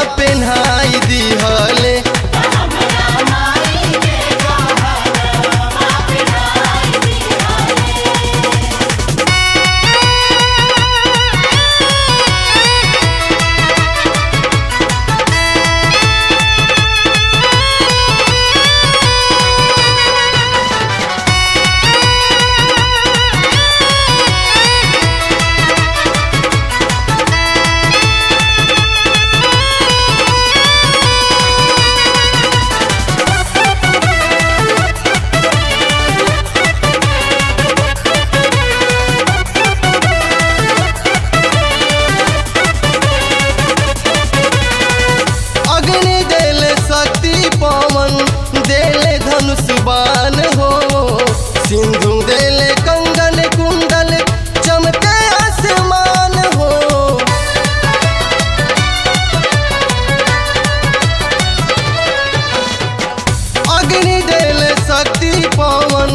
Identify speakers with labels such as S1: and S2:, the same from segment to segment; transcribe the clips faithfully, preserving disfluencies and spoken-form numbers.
S1: पेन्हाई दिहले। बान हो सिंधु देले कंगन कुंडल चमके आसमान हो। अग्नि देले शक्ति पवन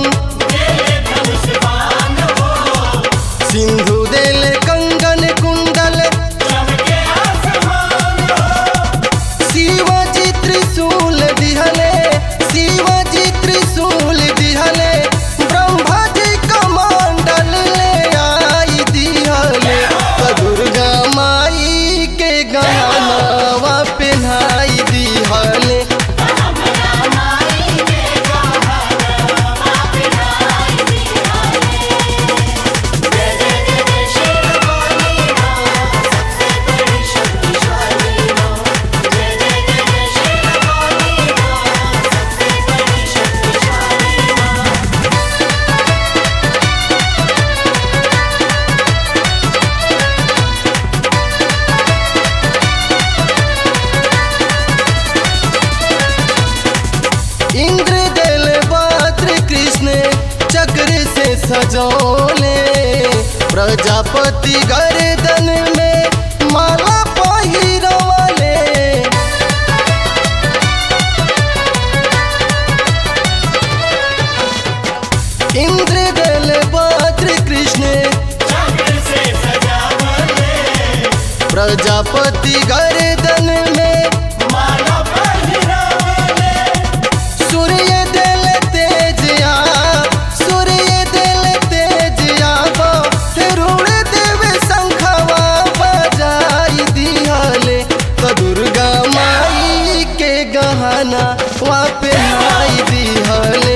S1: सिंधु देले कंगन कुंडल चमके आसमान हो। शिवजी त्रिशूल दिहले शिवजी त्रिशूल दिहले ब्रह्मा जी कमंडल ले आई दिहले। दुर्गा माई के गहनवा पेन्हाई दिहले। इंद्र देल वज्र कृष्ण चक्र से सजौले। प्रजापति गर्दन में माला पहिरवले। इंद्र देल वज्र कृष्ण चक्र से सजौले। प्रजापति गर्दन में माला पहिरवले। सूर्य देल तेज आ सूर्य देल तेज आबो रुण देव शंखवा बजाई दिहले। तो दुर्गा माई के गहना वा पेन्हाई दिहले।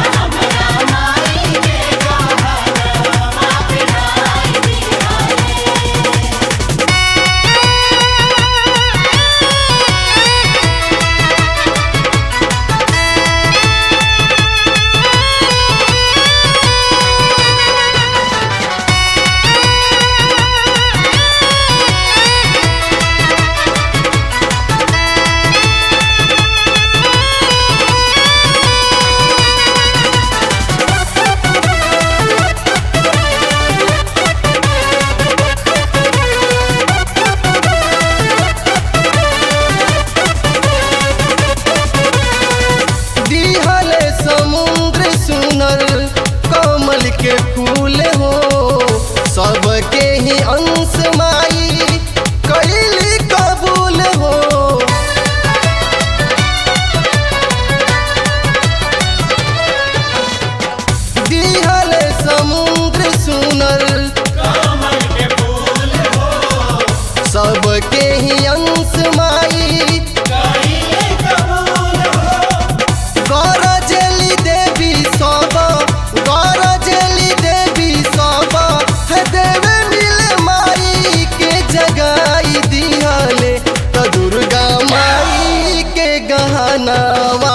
S1: समुद्र सुनर कमल के फूल हो सबके ही अंश माई कैली कबूल हो। दिहल समुद्र सुनर कमल के फूल हो सबके ही अंश माई गहना